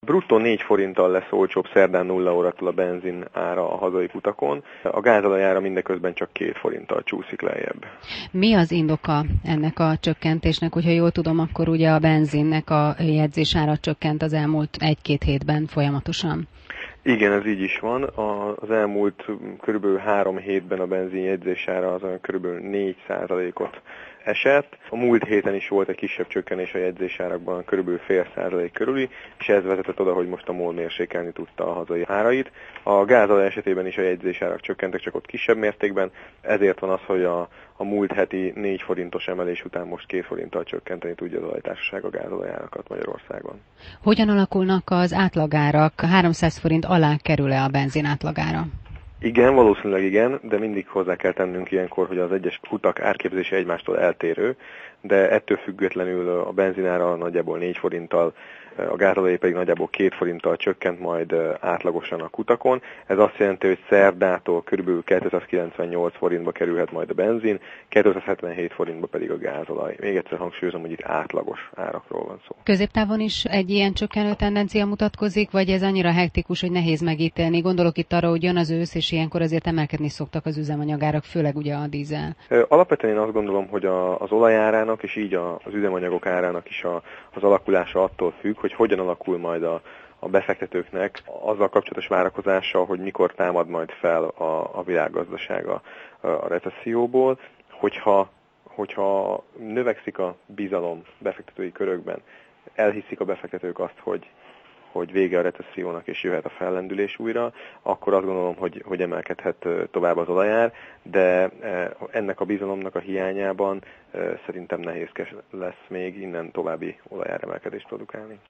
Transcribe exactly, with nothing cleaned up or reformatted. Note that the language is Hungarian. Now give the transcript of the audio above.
Bruttó négy forinttal lesz olcsóbb szerdán nulla órától a benzin ára a hazai utakon, a gázolaj ára mindeközben csak két forinttal csúszik lejjebb. Mi az indoka ennek a csökkentésnek? Hogyha jól tudom, akkor ugye a benzinnek a jegyzésára csökkent az elmúlt egy-két hétben folyamatosan. Igen, ez így is van. Az elmúlt körülbelül három hétben a benzin jegyzésára az körülbelül négy százalékot esett. A múlt héten is volt egy kisebb csökkenés a jegyzésárakban, körülbelül fél százalék körüli, és ez vezetett oda, hogy most a MOL mérsékelni tudta a hazai árait. A gázolaj esetében is a jegyzésárak csökkentek, csak ott kisebb mértékben, ezért van az, hogy a, a múlt heti négy forintos emelés után most két forinttal csökkenteni tudja az olajtársaság a gázolajárakat Magyarországon. Hogyan alakulnak az átlagárak? háromszáz forint alá kerül-e a benzin átlagára? Igen, valószínűleg igen, de mindig hozzá kell tennünk ilyenkor, hogy az egyes utak árképzése egymástól eltérő, de ettől függetlenül a benzinára nagyjából négy forinttal, a gázolaj pedig nagyjából két forinttal csökkent majd átlagosan a kutakon. Ez azt jelenti, hogy szerdától kb. kétszázkilencvennyolc forintba kerülhet majd a benzin, kétszázhetvenhét forintba pedig a gázolaj. Még egyszer hangsúlyozom, hogy itt átlagos árakról van szó. Középtávon is egy ilyen csökkenő tendencia mutatkozik, vagy ez annyira hektikus, hogy nehéz megítélni? Gondolok itt arra, hogy jön az ősz, és ilyenkor azért emelkedni szoktak az üzemanyagárak, főleg ugye a dízel. Alapvetően én azt gondolom, hogy a, az olajárának és így a, az üzemanyagok árának is a, az alakulása attól függ, hogy hogyan alakul majd a, a befektetőknek azzal kapcsolatos várakozása, hogy mikor támad majd fel a, a világgazdasága a recesszióból. Hogyha, hogyha növekszik a bizalom befektetői körökben, elhiszik a befektetők azt, hogy hogy vége a recessziónak és jöhet a fellendülés újra, akkor azt gondolom, hogy, hogy emelkedhet tovább az olajár, de ennek a bizalomnak a hiányában szerintem nehézkes lesz még innen további olajáremelkedést produkálni.